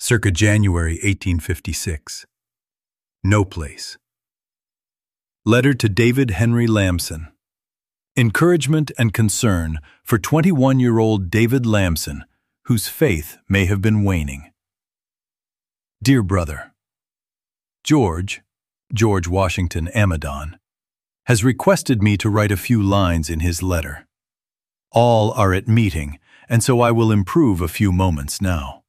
circa January 1856. No place. Letter to David Henry Lamson. Encouragement and concern for 21-year-old David Lamson, whose faith may have been waning. Dear brother, George Washington Amadon, has requested me to write a few lines in his letter. All are at meeting, and so I will improve a few moments now.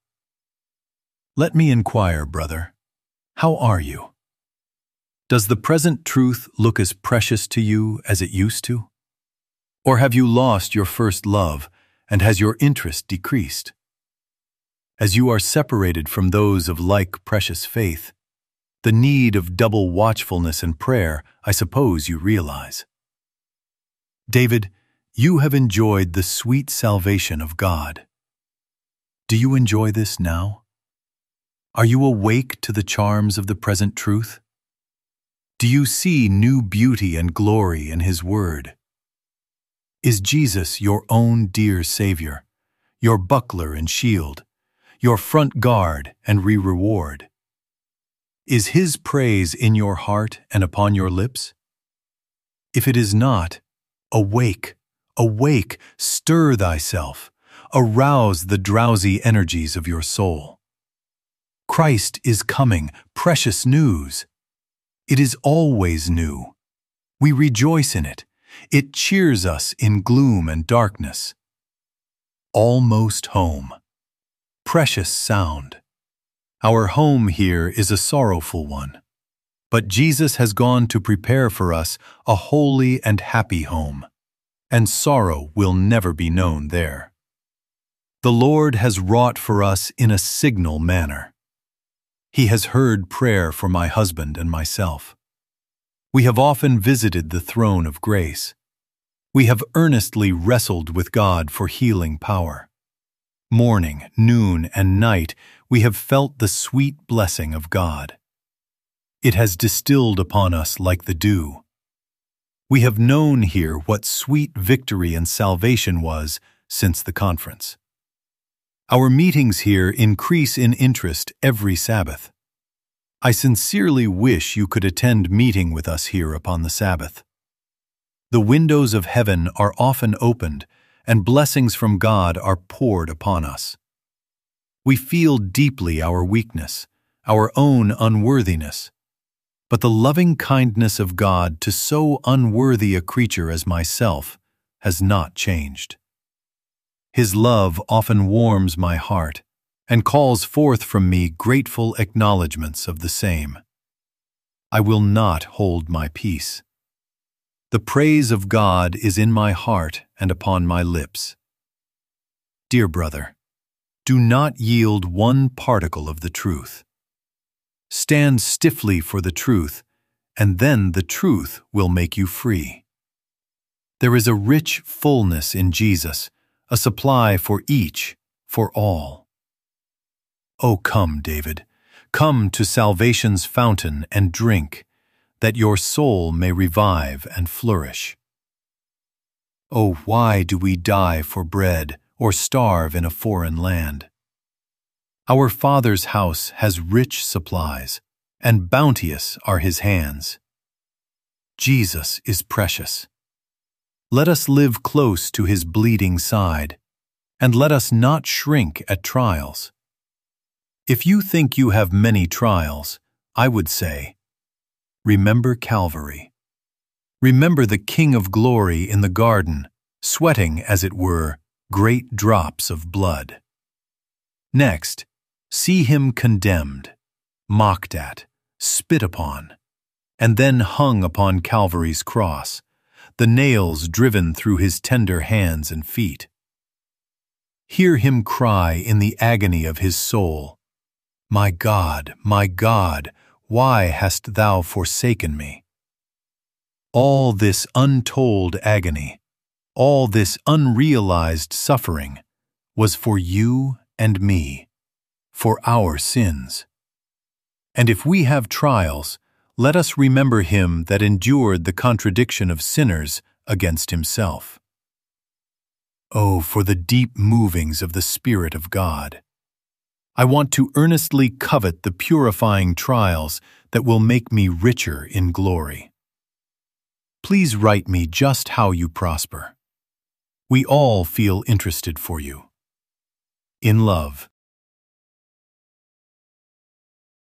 Let me inquire, brother, how are you? Does the present truth look as precious to you as it used to? Or have you lost your first love, and has your interest decreased? As you are separated from those of like precious faith, the need of double watchfulness and prayer, I suppose you realize. David, you have enjoyed the sweet salvation of God. Do you enjoy this now? Are you awake to the charms of the present truth? Do you see new beauty and glory in His Word? Is Jesus your own dear Savior, your buckler and shield, your front guard and reward? Is His praise in your heart and upon your lips? If it is not, awake, awake, stir thyself, arouse the drowsy energies of your soul. Christ is coming, precious news. It is always new. We rejoice in it. It cheers us in gloom and darkness. Almost home. Precious sound. Our home here is a sorrowful one, but Jesus has gone to prepare for us a holy and happy home, and sorrow will never be known there. The Lord has wrought for us in a signal manner. He has heard prayer for my husband and myself. We have often visited the throne of grace. We have earnestly wrestled with God for healing power. Morning, noon, and night, we have felt the sweet blessing of God. It has distilled upon us like the dew. We have known here what sweet victory and salvation was since the conference. Our meetings here increase in interest every Sabbath. I sincerely wish you could attend meeting with us here upon the Sabbath. The windows of heaven are often opened, and blessings from God are poured upon us. We feel deeply our weakness, our own unworthiness, but the loving kindness of God to so unworthy a creature as myself has not changed. His love often warms my heart and calls forth from me grateful acknowledgments of the same. I will not hold my peace. The praise of God is in my heart and upon my lips. Dear brother, do not yield one particle of the truth. Stand stiffly for the truth, and then the truth will make you free. There is a rich fullness in Jesus, a supply for each, for all. Oh, come, David, come to salvation's fountain and drink, that your soul may revive and flourish. Oh, why do we die for bread or starve in a foreign land? Our Father's house has rich supplies, and bounteous are His hands. Jesus is precious. Let us live close to His bleeding side, and let us not shrink at trials. If you think you have many trials, I would say, remember Calvary. Remember the King of Glory in the garden, sweating, as it were, great drops of blood. Next, see Him condemned, mocked at, spit upon, and then hung upon Calvary's cross, the nails driven through His tender hands and feet. Hear Him cry in the agony of His soul, my God, why hast Thou forsaken me? All this untold agony, all this unrealized suffering was for you and me, for our sins. And if we have trials, let us remember Him that endured the contradiction of sinners against Himself. Oh, for the deep movings of the Spirit of God! I want to earnestly covet the purifying trials that will make me richer in glory. Please write me just how you prosper. We all feel interested for you. In love,